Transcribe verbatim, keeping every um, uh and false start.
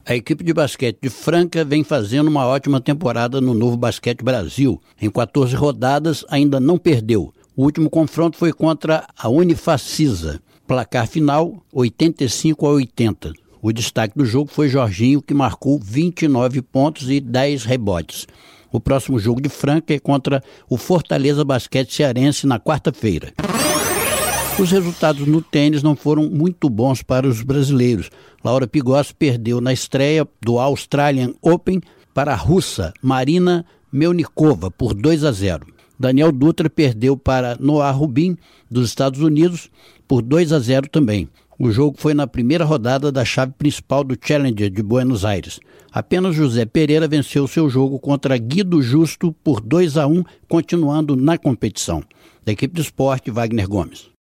A equipe de basquete de Franca vem fazendo uma ótima temporada no Novo Basquete Brasil. Em quatorze rodadas, ainda não perdeu. O último confronto foi contra a Unifacisa. Placar final, oitenta e cinco a oitenta. O destaque do jogo foi Jorginho, que marcou vinte e nove pontos e dez rebotes. O próximo jogo de Franca é contra o Fortaleza Basquete Cearense na quarta-feira. Os resultados no tênis não foram muito bons para os brasileiros. Laura Pigossi perdeu na estreia do Australian Open para a russa Marina Melnikova por dois a zero. Daniel Dutra perdeu para Noah Rubin, dos Estados Unidos, por dois a zero também. O jogo foi na primeira rodada da chave principal do Challenger de Buenos Aires. Apenas José Pereira venceu seu jogo contra Guido Justo por dois a um, continuando na competição. Da equipe de esporte, Wagner Gomes.